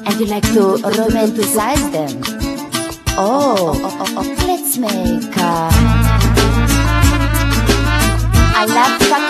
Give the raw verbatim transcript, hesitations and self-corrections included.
and you like to romanticize them. Oh, oh, oh, oh. Let's make uh, I love fucking